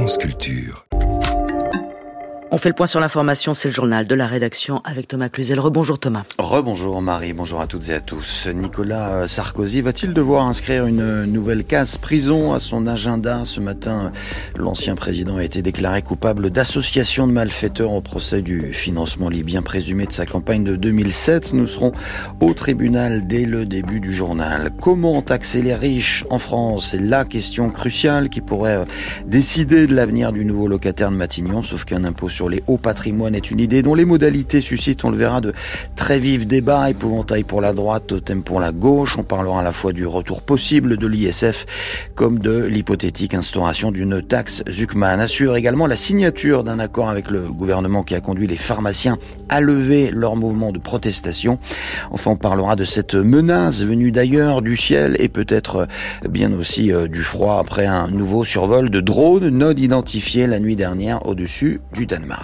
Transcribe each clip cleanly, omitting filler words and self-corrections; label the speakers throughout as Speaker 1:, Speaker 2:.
Speaker 1: France Culture.
Speaker 2: On fait le point sur l'information, c'est le journal de la rédaction avec Thomas Cluzel. Rebonjour Thomas.
Speaker 3: Rebonjour Marie, bonjour à toutes et à tous. Nicolas Sarkozy va-t-il devoir inscrire une nouvelle case prison à son agenda ? Ce matin, l'ancien président a été déclaré coupable d'association de malfaiteurs au procès du financement libyen présumé de sa campagne de 2007. Nous serons au tribunal dès le début du journal. Comment taxer les riches en France ? C'est la question cruciale qui pourrait décider de l'avenir du nouveau locataire de Matignon, sauf qu'un impôt sur les hauts patrimoines est une idée dont les modalités suscitent, on le verra, de très vifs débats, épouvantail pour la droite, totem pour la gauche. On parlera à la fois du retour possible de l'ISF comme de l'hypothétique instauration d'une taxe Zuckman. À suivre également la signature d'un accord avec le gouvernement qui a conduit les pharmaciens à lever leur mouvement de protestation. Enfin, on parlera de cette menace venue d'ailleurs, du ciel et peut-être bien aussi du froid après un nouveau survol de drones non identifiés la nuit dernière au-dessus du Danemark.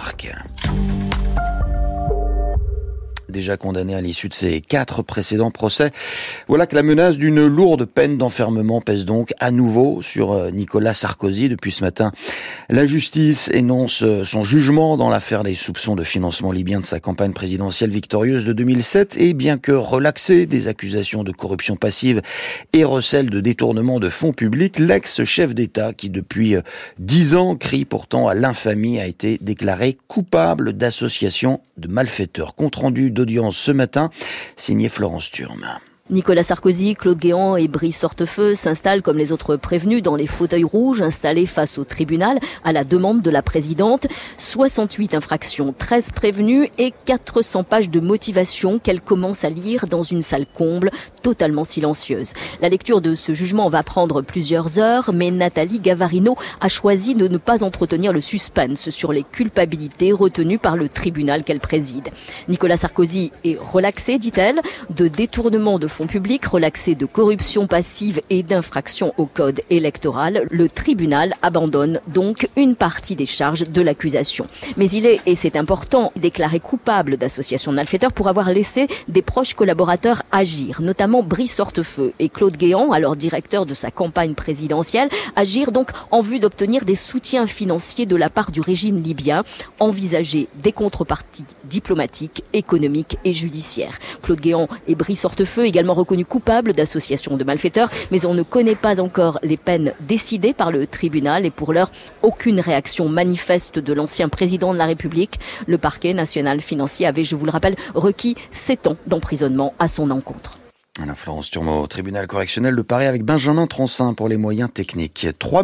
Speaker 3: Déjà condamné à l'issue de ses 4 précédents procès. Voilà que la menace d'une lourde peine d'enfermement pèse donc à nouveau sur Nicolas Sarkozy. Depuis ce matin, la justice énonce son jugement dans l'affaire des soupçons de financement libyen de sa campagne présidentielle victorieuse de 2007. Et bien que relaxé des accusations de corruption passive et recel de détournement de fonds publics, l'ex-chef d'État, qui depuis 10 ans crie pourtant à l'infamie, a été déclaré coupable d'association de malfaiteurs. Compte rendu d'audience ce matin, signé Florence Thurme.
Speaker 4: Nicolas Sarkozy, Claude Guéant et Brice Hortefeux s'installent comme les autres prévenus dans les fauteuils rouges installés face au tribunal à la demande de la présidente. 68 infractions, 13 prévenus et 400 pages de motivation qu'elle commence à lire dans une salle comble, totalement silencieuse. La lecture de ce jugement va prendre plusieurs heures, mais Nathalie Gavarino a choisi de ne pas entretenir le suspense sur les culpabilités retenues par le tribunal qu'elle préside. Nicolas Sarkozy est relaxé, dit-elle, de détournement de fonds publics, relaxé de corruption passive et d'infraction au code électoral. Le tribunal abandonne donc une partie des charges de l'accusation. Mais il est, et c'est important, déclaré coupable d'association de malfaiteurs pour avoir laissé des proches collaborateurs agir, notamment Brice Hortefeux et Claude Guéant, alors directeur de sa campagne présidentielle, agir donc en vue d'obtenir des soutiens financiers de la part du régime libyen, envisager des contreparties diplomatiques, économiques et judiciaires. Claude Guéant et Brice Hortefeux également reconnus coupables d'association de malfaiteurs, mais on ne connaît pas encore les peines décidées par le tribunal et pour l'heure, aucune réaction manifeste de l'ancien président de la République. Le parquet national financier avait, je vous le rappelle, requis 7 ans d'emprisonnement à son encontre.
Speaker 3: Florence Thurme au tribunal correctionnel de Paris avec Benjamin Troncin pour les moyens techniques. 3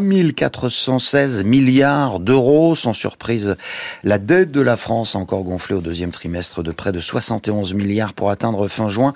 Speaker 3: 416 milliards d'euros. Sans surprise, la dette de la France a encore gonflé au deuxième trimestre de près de 71 milliards pour atteindre fin juin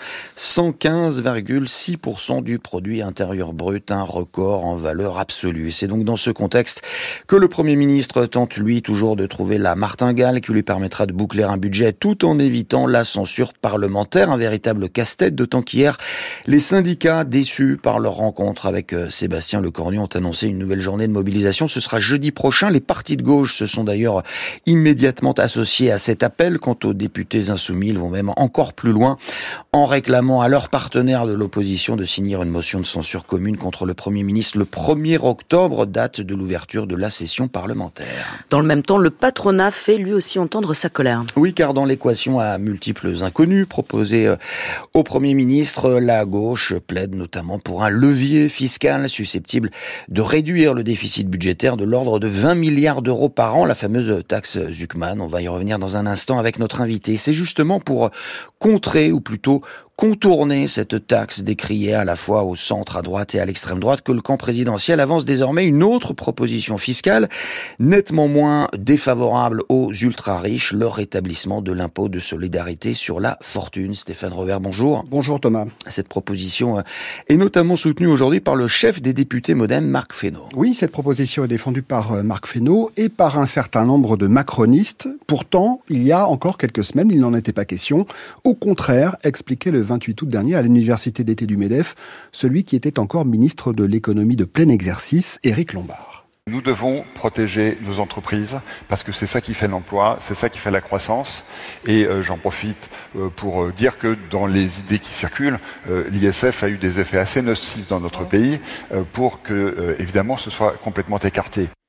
Speaker 3: 115,6% du produit intérieur brut, un record en valeur absolue. C'est donc dans ce contexte que le Premier ministre tente, lui, toujours de trouver la martingale qui lui permettra de boucler un budget tout en évitant la censure parlementaire. Un véritable casse-tête, d'autant qu'hier, les syndicats, déçus par leur rencontre avec Sébastien Lecornu, ont annoncé une nouvelle journée de mobilisation. Ce sera jeudi prochain. Les partis de gauche se sont d'ailleurs immédiatement associés à cet appel. Quant aux députés insoumis, ils vont même encore plus loin en réclamant à leurs partenaires de l'opposition de signer une motion de censure commune contre le Premier ministre le 1er octobre, date de l'ouverture de la session parlementaire.
Speaker 2: Dans le même temps, le patronat fait lui aussi entendre sa colère.
Speaker 3: Oui, car dans l'équation à multiples inconnus proposée au Premier ministre, la gauche plaide notamment pour un levier fiscal susceptible de réduire le déficit budgétaire de l'ordre de 20 milliards d'euros par an, la fameuse taxe Zuckman. On va y revenir dans un instant avec notre invité. C'est justement pour contrer, ou plutôt contourner cette taxe décriée à la fois au centre, à droite et à l'extrême droite, que le camp présidentiel avance désormais une autre proposition fiscale nettement moins défavorable aux ultra-riches, le rétablissement de l'impôt de solidarité sur la fortune. Stéphane Rovert, bonjour.
Speaker 5: Bonjour Thomas.
Speaker 3: Cette proposition est notamment soutenue aujourd'hui par le chef des députés MoDem, Marc Fesneau.
Speaker 5: Oui, cette proposition est défendue par Marc Fesneau et par un certain nombre de macronistes. Pourtant, il y a encore quelques semaines, il n'en était pas question. Au contraire, expliquait le 28 août dernier à l'université d'été du MEDEF, celui qui était encore ministre de l'économie de plein exercice, Éric Lombard.
Speaker 6: Nous devons protéger nos entreprises parce que c'est ça qui fait l'emploi, c'est ça qui fait la croissance. Et j'en profite pour dire que dans les idées qui circulent, l'ISF a eu des effets assez nocifs dans notre pays pour que, évidemment, ce soit complètement écarté.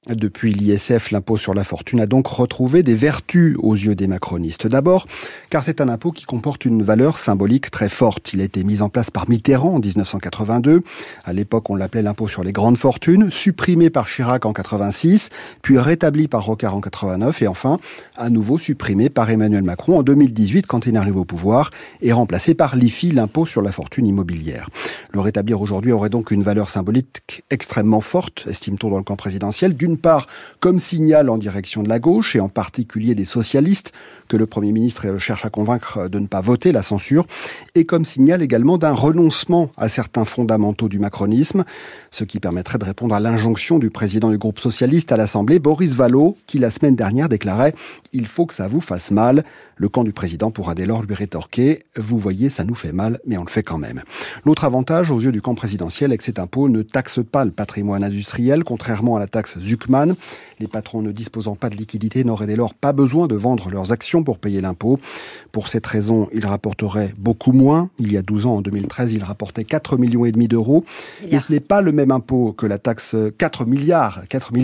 Speaker 5: Depuis l'ISF, l'impôt sur la fortune a donc retrouvé des vertus aux yeux des macronistes. D'abord, car c'est un impôt qui comporte une valeur symbolique très forte. Il a été mis en place par Mitterrand en 1982. À l'époque, on l'appelait l'impôt sur les grandes fortunes, supprimé par Chirac en 86, puis rétabli par Rocard en 89 et enfin, à nouveau supprimé par Emmanuel Macron en 2018 quand il arrive au pouvoir et remplacé par l'IFI, l'impôt sur la fortune immobilière. Le rétablir aujourd'hui aurait donc une valeur symbolique extrêmement forte, estime-t-on dans le camp présidentiel, d'une part comme signal en direction de la gauche et en particulier des socialistes que le Premier ministre cherche à convaincre de ne pas voter la censure et comme signal également d'un renoncement à certains fondamentaux du macronisme, ce qui permettrait de répondre à l'injonction du président du groupe socialiste à l'Assemblée, Boris Vallaud, qui la semaine dernière déclarait « Il faut que ça vous fasse mal ». Le camp du président pourra dès lors lui rétorquer « Vous voyez, ça nous fait mal, mais on le fait quand même ». L'autre avantage aux yeux du camp présidentiel est que cet impôt ne taxe pas le patrimoine industriel, contrairement à la taxe Zuckman. Les patrons ne disposant pas de liquidité n'auraient dès lors pas besoin de vendre leurs actions pour payer l'impôt. Pour cette raison, ils rapporteraient beaucoup moins. Il y a 12 ans, en 2013, ils rapportaient 4,5 millions d'euros. Et ce n'est pas le même impôt que la taxe 4 milliards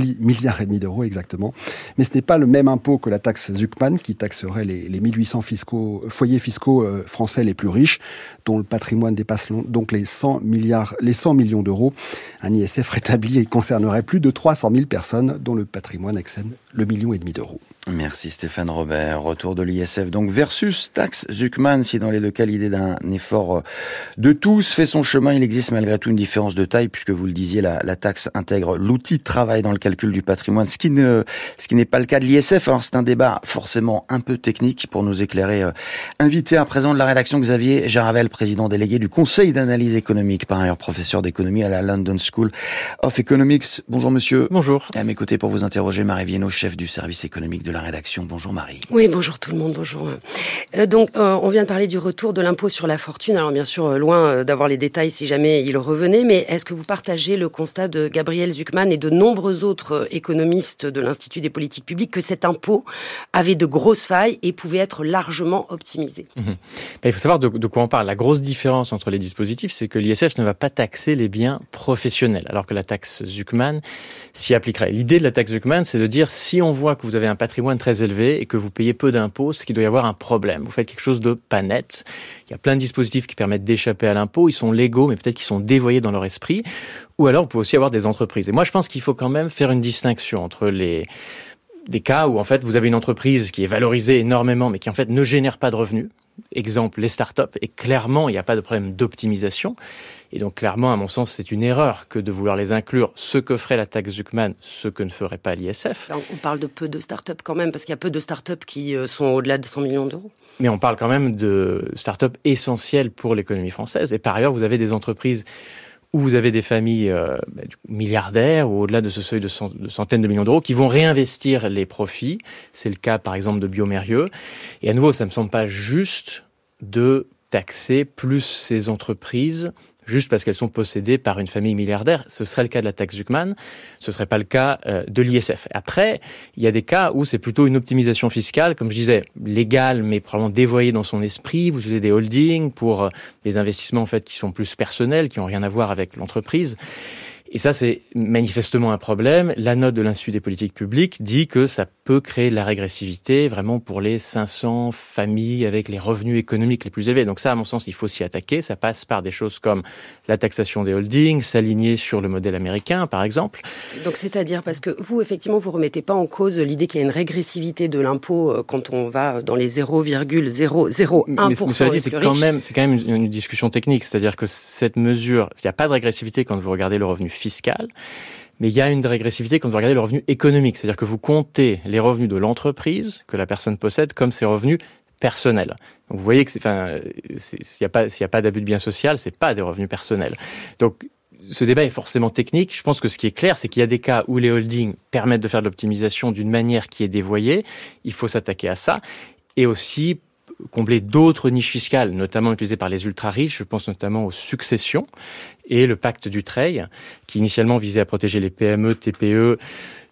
Speaker 5: et demi d'euros exactement. Mais ce n'est pas le même impôt que la taxe Zuckman qui taxerait les 1800 foyers fiscaux français les plus riches, dont le patrimoine dépasse donc les 100 millions d'euros. Un ISF rétabli concernerait plus de 300 000 personnes dont le patrimoine excède le 1,5 million d'euros.
Speaker 3: Merci Stéphane Robert. Retour de l'ISF donc versus taxe Zuckman. Si dans les deux cas l'idée d'un effort de tous fait son chemin, il existe malgré tout une différence de taille puisque vous le disiez, la taxe intègre l'outil de travail dans le calcul du patrimoine, ce qui n'est pas le cas de l'ISF. Alors c'est un débat forcément un peu technique. Pour nous éclairer, invité à présent de la rédaction Xavier Jaravel, président délégué du Conseil d'analyse économique, par ailleurs professeur d'économie à la London School of Economics. Bonjour monsieur.
Speaker 1: Bonjour.
Speaker 3: Et à mes côtés pour vous interroger, Marie Viennot, chef du service économique de la rédaction. Bonjour Marie.
Speaker 7: Oui, bonjour tout le monde, bonjour. Donc, on vient de parler du retour de l'impôt sur la fortune. Alors bien sûr, loin d'avoir les détails si jamais il revenait, mais est-ce que vous partagez le constat de Gabriel Zuckman et de nombreux autres économistes de l'Institut des politiques publiques que cet impôt avait de grosses failles et pouvait être largement optimisé?
Speaker 1: Il faut savoir de quoi on parle. La grosse différence entre les dispositifs, c'est que l'ISF ne va pas taxer les biens professionnels, alors que la taxe Zuckman s'y appliquerait. L'idée de la taxe Zuckman, c'est de dire si on voit que vous avez un patrimoine très élevé et que vous payez peu d'impôts, c'est qu'il doit y avoir un problème. Vous faites quelque chose de pas net. Il y a plein de dispositifs qui permettent d'échapper à l'impôt. Ils sont légaux, mais peut-être qu'ils sont dévoyés dans leur esprit. Ou alors, vous pouvez aussi avoir des entreprises. Et moi, je pense qu'il faut quand même faire une distinction entre des cas où, en fait, vous avez une entreprise qui est valorisée énormément, mais qui, en fait, ne génère pas de revenus. Exemple, les startups. Et clairement, il n'y a pas de problème d'optimisation. Et donc, clairement, à mon sens, c'est une erreur que de vouloir les inclure, ce que ferait la taxe Zuckman, ce que ne ferait pas l'ISF.
Speaker 7: On parle de peu de startups quand même, parce qu'il y a peu de startups qui sont au-delà de 100 millions d'euros.
Speaker 1: Mais on parle quand même de startups essentielles pour l'économie française. Et par ailleurs, vous avez des entreprises où vous avez des familles milliardaires ou au-delà de ce seuil de centaines de millions d'euros qui vont réinvestir les profits. C'est le cas, par exemple, de Biomérieux. Et à nouveau, ça ne me semble pas juste de taxer plus ces entreprises juste parce qu'elles sont possédées par une famille milliardaire. Ce serait le cas de la taxe Zuckman, ce ne serait pas le cas de l'ISF. Après, il y a des cas où c'est plutôt une optimisation fiscale, comme je disais, légale, mais probablement dévoyée dans son esprit. Vous utilisez des holdings pour les investissements en fait qui sont plus personnels, qui n'ont rien à voir avec l'entreprise. Et ça, c'est manifestement un problème. La note de l'Institut des politiques publiques dit que ça peut créer de la régressivité vraiment pour les 500 familles avec les revenus économiques les plus élevés. Donc ça, à mon sens, il faut s'y attaquer. Ça passe par des choses comme la taxation des holdings, s'aligner sur le modèle américain, par exemple.
Speaker 7: Donc c'est-à-dire, parce que vous, effectivement, vous remettez pas en cause l'idée qu'il y a une régressivité de l'impôt quand on va dans les 0,001%.
Speaker 1: Mais cela dit, c'est quand même une discussion technique. C'est-à-dire que cette mesure, il n'y a pas de régressivité quand vous regardez le revenu fiscal, mais il y a une dérégressivité quand vous regardez le revenu économique. C'est-à-dire que vous comptez les revenus de l'entreprise que la personne possède comme ses revenus personnels. Donc vous voyez que s'il n'y a pas d'abus de bien social, c'est pas des revenus personnels. Donc ce débat est forcément technique. Je pense que ce qui est clair, c'est qu'il y a des cas où les holdings permettent de faire de l'optimisation d'une manière qui est dévoyée. Il faut s'attaquer à ça. Et aussi combler d'autres niches fiscales, notamment utilisées par les ultra-riches. Je pense notamment aux successions et le pacte Dutreil, qui initialement visait à protéger les PME, TPE,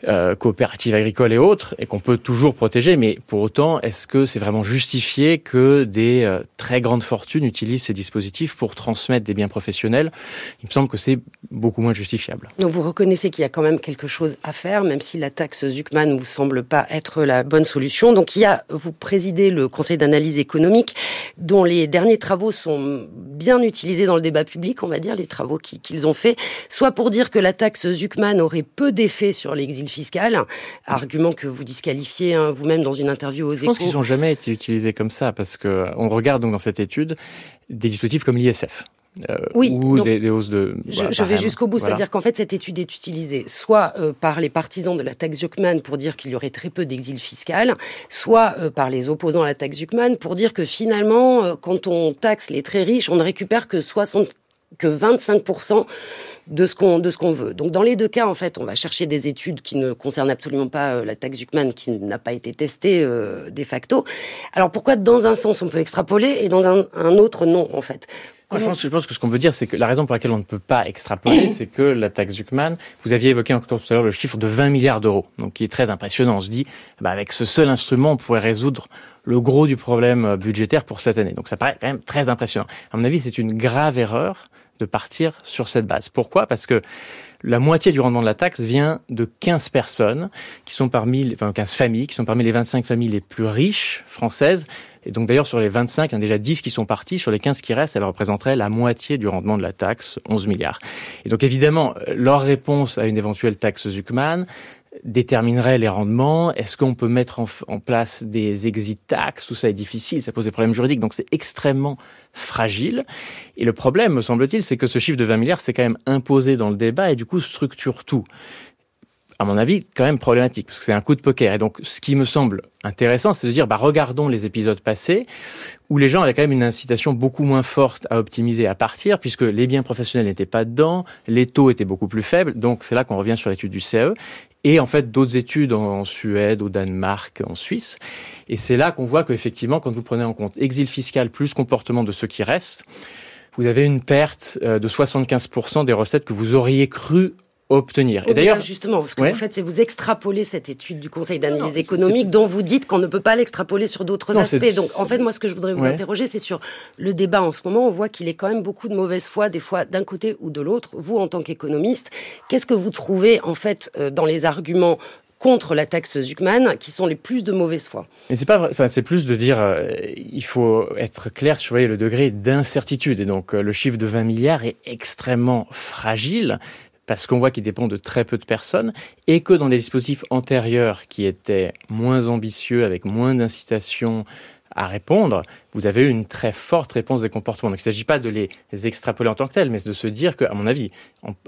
Speaker 1: coopératives agricoles et autres, et qu'on peut toujours protéger, mais pour autant, est-ce que c'est vraiment justifié que des très grandes fortunes utilisent ces dispositifs pour transmettre des biens professionnels ? Il me semble que c'est beaucoup moins justifiable.
Speaker 7: Donc vous reconnaissez qu'il y a quand même quelque chose à faire, même si la taxe Zucman ne vous semble pas être la bonne solution. Donc vous présidez le Conseil d'analyse économique, dont les derniers travaux sont bien utilisés dans le débat public, on va dire, les travaux qu'ils ont faits, soit pour dire que la taxe Zucman aurait peu d'effet sur l'exil fiscal, argument que vous disqualifiez vous-même dans une interview aux Échos.
Speaker 1: Je pense qu'ils n'ont jamais été utilisés comme ça, parce qu'on regarde donc dans cette étude des dispositifs comme l'ISF. Ou des hausses de...
Speaker 7: Je vais jusqu'au bout, c'est-à-dire qu'en fait cette étude est utilisée soit par les partisans de la taxe Zucman pour dire qu'il y aurait très peu d'exil fiscal, soit par les opposants à la taxe Zucman pour dire que finalement, quand on taxe les très riches, on ne récupère que 25% de ce qu'on veut. Donc dans les deux cas, en fait, on va chercher des études qui ne concernent absolument pas la taxe Zucman, qui n'a pas été testée de facto. Alors pourquoi dans un sens on peut extrapoler et dans un autre non, en fait ?
Speaker 1: Je pense que ce qu'on peut dire, c'est que la raison pour laquelle on ne peut pas extrapoler, c'est que la taxe Zucman, vous aviez évoqué encore tout à l'heure le chiffre de 20 milliards d'euros, donc qui est très impressionnant. On se dit, avec ce seul instrument, on pourrait résoudre le gros du problème budgétaire pour cette année. Donc ça paraît quand même très impressionnant. À mon avis, c'est une grave erreur de partir sur cette base. Pourquoi ? Parce que la moitié du rendement de la taxe vient de 15 personnes, 15 familles, qui sont parmi les 25 familles les plus riches françaises. Et donc d'ailleurs, sur les 25, il y en a déjà 10 qui sont partis. Sur les 15 qui restent, elles représenteraient la moitié du rendement de la taxe, 11 milliards. Et donc évidemment, leur réponse à une éventuelle taxe Zucman déterminerait les rendements. Est-ce qu'on peut mettre en place des exit tax ? Tout ça est difficile, ça pose des problèmes juridiques, donc c'est extrêmement fragile. Et le problème, me semble-t-il, c'est que ce chiffre de 20 milliards, c'est quand même imposé dans le débat et du coup structure tout. À mon avis, quand même problématique, parce que c'est un coup de poker. Et donc, ce qui me semble intéressant, c'est de dire, regardons les épisodes passés, où les gens avaient quand même une incitation beaucoup moins forte à optimiser, à partir, puisque les biens professionnels n'étaient pas dedans, les taux étaient beaucoup plus faibles. Donc, c'est là qu'on revient sur l'étude du CE. Et en fait, d'autres études en Suède, au Danemark, en Suisse. Et c'est là qu'on voit qu'effectivement, quand vous prenez en compte exil fiscal plus comportement de ceux qui restent, vous avez une perte de 75% des recettes que vous auriez cru obtenir.
Speaker 7: Et d'ailleurs, justement, ce que vous faites, c'est vous extrapoler cette étude du Conseil d'analyse économique dont vous dites qu'on ne peut pas l'extrapoler sur d'autres aspects. Donc, en fait, moi, ce que je voudrais vous interroger, c'est sur le débat en ce moment. On voit qu'il est quand même beaucoup de mauvaise foi, des fois d'un côté ou de l'autre. Vous, en tant qu'économiste, qu'est-ce que vous trouvez, en fait, dans les arguments contre la taxe Zucman, qui sont les plus de mauvaise foi?
Speaker 1: Mais c'est pas vrai. Enfin, c'est plus de dire, il faut être clair sur le degré d'incertitude. Et donc, le chiffre de 20 milliards est extrêmement fragile, parce qu'on voit qu'il dépend de très peu de personnes, et que dans des dispositifs antérieurs qui étaient moins ambitieux, avec moins d'incitation à répondre, vous avez eu une très forte réponse des comportements. Donc il ne s'agit pas de les extrapoler en tant que tels, mais de se dire qu'à mon avis,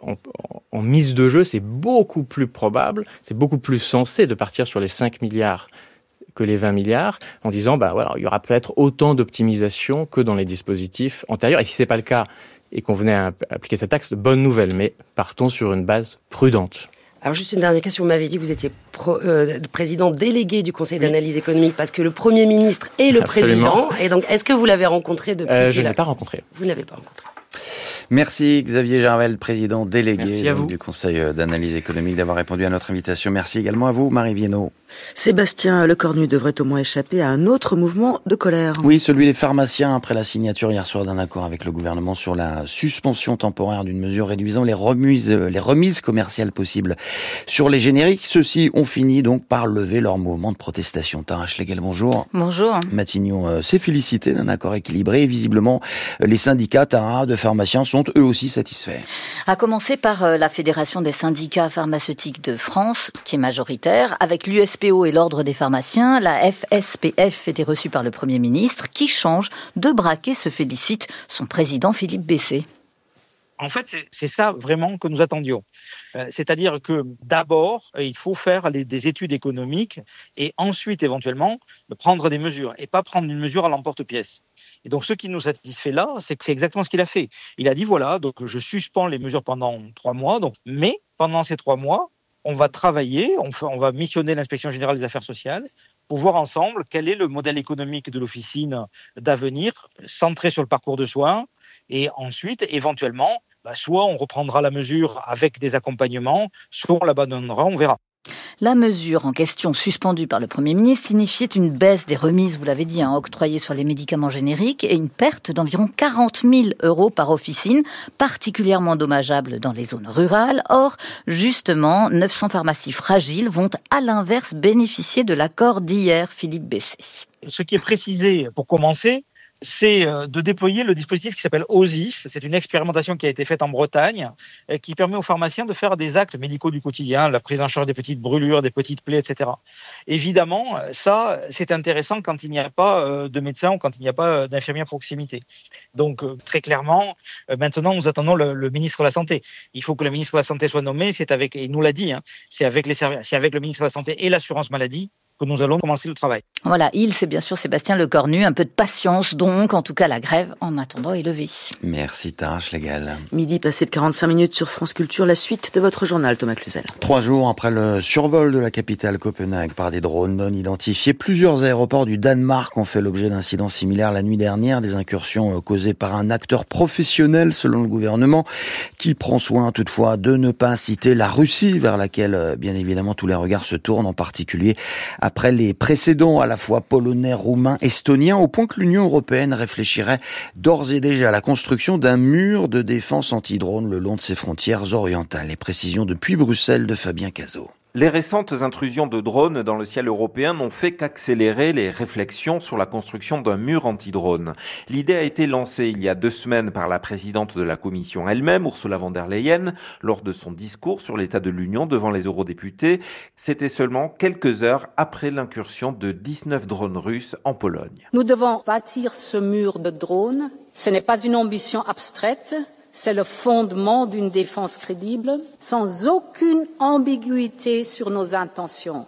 Speaker 1: en mise de jeu, c'est beaucoup plus probable, c'est beaucoup plus sensé de partir sur les 5 milliards que les 20 milliards, en disant, il y aura peut-être autant d'optimisation que dans les dispositifs antérieurs. Et si ce n'est pas le cas, et qu'on venait à appliquer cette taxe, bonne nouvelle, mais partons sur une base prudente.
Speaker 7: Alors juste une dernière question, vous m'avez dit que vous étiez président délégué du Conseil d'analyse économique, parce que le Premier ministre est le président, et donc est-ce que vous l'avez rencontré depuis
Speaker 1: Je ne l'ai pas rencontré.
Speaker 7: Vous ne l'avez pas rencontré.
Speaker 3: Merci Xavier Jarvel, président délégué
Speaker 1: du
Speaker 3: Conseil d'analyse économique, d'avoir répondu à notre invitation. Merci également à vous, Marie Viennot.
Speaker 2: Sébastien Lecornu devrait au moins échapper à un autre mouvement de colère.
Speaker 3: Oui, celui des pharmaciens, après la signature hier soir d'un accord avec le gouvernement sur la suspension temporaire d'une mesure réduisant les remises commerciales possibles sur les génériques. Ceux-ci ont fini donc par lever leur mouvement de protestation. Tara Schlegel, bonjour.
Speaker 8: Bonjour.
Speaker 3: Matignon s'est félicité d'un accord équilibré et visiblement les syndicats de pharmaciens sont eux aussi satisfaits.
Speaker 8: À commencer par la Fédération des syndicats pharmaceutiques de France, qui est majoritaire, avec l'USPO et l'Ordre des pharmaciens. La FSPF était reçue par le Premier ministre, qui change de braquet, se félicite son président Philippe Bessé.
Speaker 9: En fait, c'est ça vraiment que nous attendions. C'est-à-dire que d'abord, il faut faire des études économiques et ensuite, éventuellement, prendre des mesures et pas prendre une mesure à l'emporte-pièce. Et donc, ce qui nous satisfait là, c'est que c'est exactement ce qu'il a fait. Il a dit, voilà, donc je suspends les mesures pendant 3 mois, mais pendant ces 3 mois, on va travailler, on va missionner l'Inspection générale des affaires sociales pour voir ensemble quel est le modèle économique de l'officine d'avenir, centré sur le parcours de soins, et ensuite, éventuellement, soit on reprendra la mesure avec des accompagnements, soit on l'abandonnera, on verra.
Speaker 8: La mesure en question, suspendue par le Premier ministre, signifiait une baisse des remises, vous l'avez dit, octroyées sur les médicaments génériques et une perte d'environ 40 000 € par officine, particulièrement dommageable dans les zones rurales. Or, justement, 900 pharmacies fragiles vont à l'inverse bénéficier de l'accord d'hier, Philippe Bessé.
Speaker 9: Ce qui est précisé, pour commencer, c'est de déployer le dispositif qui s'appelle OSIS. C'est une expérimentation qui a été faite en Bretagne, qui permet aux pharmaciens de faire des actes médicaux du quotidien, la prise en charge des petites brûlures, des petites plaies, etc. Évidemment, ça, c'est intéressant quand il n'y a pas de médecin ou quand il n'y a pas d'infirmier à proximité. Donc, très clairement, maintenant, nous attendons le ministre de la Santé. Il faut que le ministre de la Santé soit nommé. C'est avec, et il nous l'a dit, c'est avec le ministre de la Santé et l'assurance maladie que nous allons commencer le travail.
Speaker 8: Voilà, c'est bien sûr Sébastien Lecornu. Un peu de patience donc, en tout cas la grève en attendant est levée.
Speaker 3: Merci Tara Schlegel.
Speaker 2: Midi passé de 45 minutes sur France Culture, la suite de votre journal, Thomas Cluzel.
Speaker 3: 3 jours après le survol de la capitale Copenhague par des drones non identifiés, plusieurs aéroports du Danemark ont fait l'objet d'incidents similaires la nuit dernière, des incursions causées par un acteur professionnel selon le gouvernement, qui prend soin toutefois de ne pas citer la Russie, vers laquelle bien évidemment tous les regards se tournent, en particulier après les précédents à la fois polonais, roumains, estoniens, au point que l'Union européenne réfléchirait d'ores et déjà à la construction d'un mur de défense anti-drone le long de ses frontières orientales. Les précisions depuis Bruxelles de Fabien Cazot.
Speaker 10: Les récentes intrusions de drones dans le ciel européen n'ont fait qu'accélérer les réflexions sur la construction d'un mur anti-drone. L'idée a été lancée il y a 2 semaines par la présidente de la Commission elle-même, Ursula von der Leyen, lors de son discours sur l'état de l'Union devant les eurodéputés. C'était seulement quelques heures après l'incursion de 19 drones russes en Pologne.
Speaker 11: Nous devons bâtir ce mur de drones. Ce n'est pas une ambition abstraite. C'est le fondement d'une défense crédible, sans aucune ambiguïté sur nos intentions.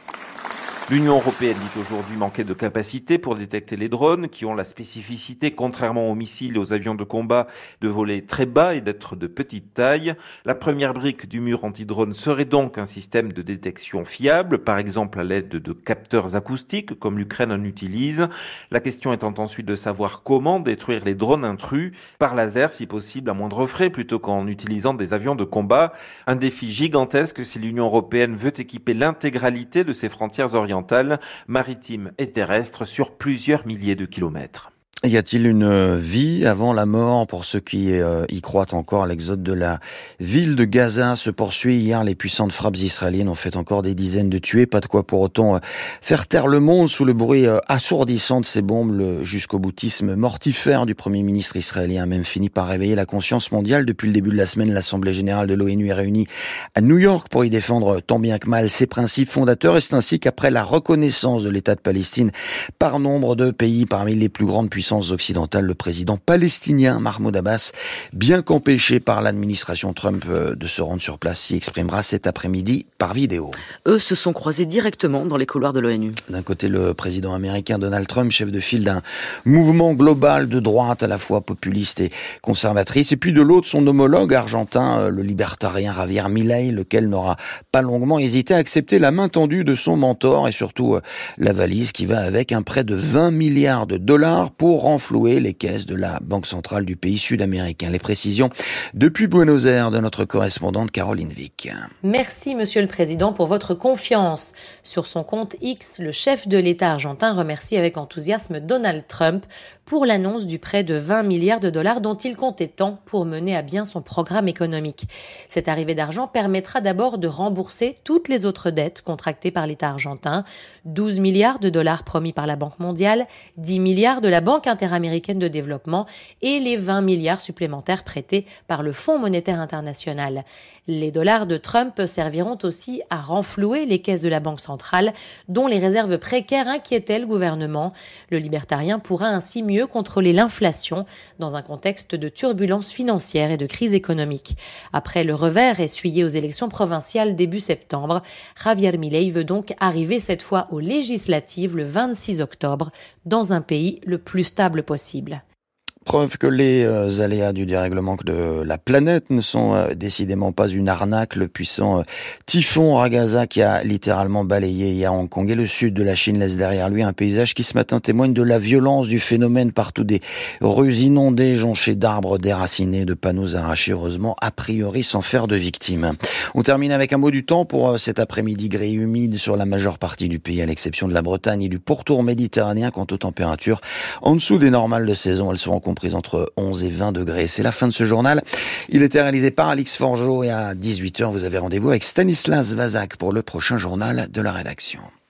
Speaker 10: L'Union européenne dit aujourd'hui manquer de capacité pour détecter les drones qui ont la spécificité, contrairement aux missiles et aux avions de combat, de voler très bas et d'être de petite taille. La première brique du mur anti-drone serait donc un système de détection fiable, par exemple à l'aide de capteurs acoustiques comme l'Ukraine en utilise. La question étant ensuite de savoir comment détruire les drones intrus, par laser si possible à moindre frais plutôt qu'en utilisant des avions de combat. Un défi gigantesque si l'Union européenne veut équiper l'intégralité de ses frontières orientales, maritimes et terrestres sur plusieurs milliers de kilomètres.
Speaker 3: Y a-t-il une vie avant la mort pour ceux qui y croient encore? L'exode de la ville de Gaza se poursuit. Hier, les puissantes frappes israéliennes ont fait encore des dizaines de tués. Pas de quoi pour autant faire taire le monde sous le bruit assourdissant de ces bombes. Le jusqu'au boutisme mortifère du Premier ministre israélien a même fini par réveiller la conscience mondiale. Depuis le début de la semaine, l'Assemblée générale de l'ONU est réunie à New York pour y défendre tant bien que mal ses principes fondateurs. Et c'est ainsi qu'après la reconnaissance de l'État de Palestine par nombre de pays, parmi les plus grandes puissances occidentale, le président palestinien Mahmoud Abbas, bien qu'empêché par l'administration Trump de se rendre sur place, s'y exprimera cet après-midi par vidéo.
Speaker 2: Eux se sont croisés directement dans les couloirs de l'ONU.
Speaker 3: D'un côté, le président américain Donald Trump, chef de file d'un mouvement global de droite à la fois populiste et conservatrice, et puis de l'autre, son homologue argentin, le libertarien Javier Milei, lequel n'aura pas longuement hésité à accepter la main tendue de son mentor et surtout la valise qui va avec, un prêt de 20 milliards de dollars pour renflouer les caisses de la Banque centrale du pays sud-américain. Les précisions depuis Buenos Aires de notre correspondante Caroline Vic.
Speaker 12: Merci Monsieur le Président pour votre confiance. Sur son compte X, le chef de l'État argentin remercie avec enthousiasme Donald Trump pour l'annonce du prêt de 20 milliards de dollars dont il comptait tant pour mener à bien son programme économique. Cette arrivée d'argent permettra d'abord de rembourser toutes les autres dettes contractées par l'État argentin, 12 milliards de dollars promis par la Banque mondiale, 10 milliards de la Banque interaméricaine de développement et les 20 milliards supplémentaires prêtés par le Fonds monétaire international. Les dollars de Trump serviront aussi à renflouer les caisses de la Banque centrale, dont les réserves précaires inquiétaient le gouvernement. Le libertarien pourra ainsi mieux contrôler l'inflation dans un contexte de turbulences financières et de crise économique. Après le revers essuyé aux élections provinciales début septembre, Javier Milei veut donc arriver cette fois aux législatives le 26 octobre dans un pays le plus stable possible.
Speaker 3: Preuve que les aléas du dérèglement de la planète ne sont décidément pas une arnaque. Le puissant typhon Ragasa qui a littéralement balayé hier Hong Kong et le sud de la Chine laisse derrière lui un paysage qui ce matin témoigne de la violence du phénomène. Partout des rues inondées, jonchées d'arbres déracinés, de panneaux arrachés, heureusement a priori sans faire de victimes. On termine avec un mot du temps pour cet après-midi gris humide sur la majeure partie du pays à l'exception de la Bretagne et du pourtour méditerranéen. Quant aux températures, en dessous des normales de saison, elles seront prise entre 11 et 20 degrés. C'est la fin de ce journal. Il était réalisé par Alix Forgeot et à 18h, vous avez rendez-vous avec Stanislas Vazak pour le prochain journal de la rédaction.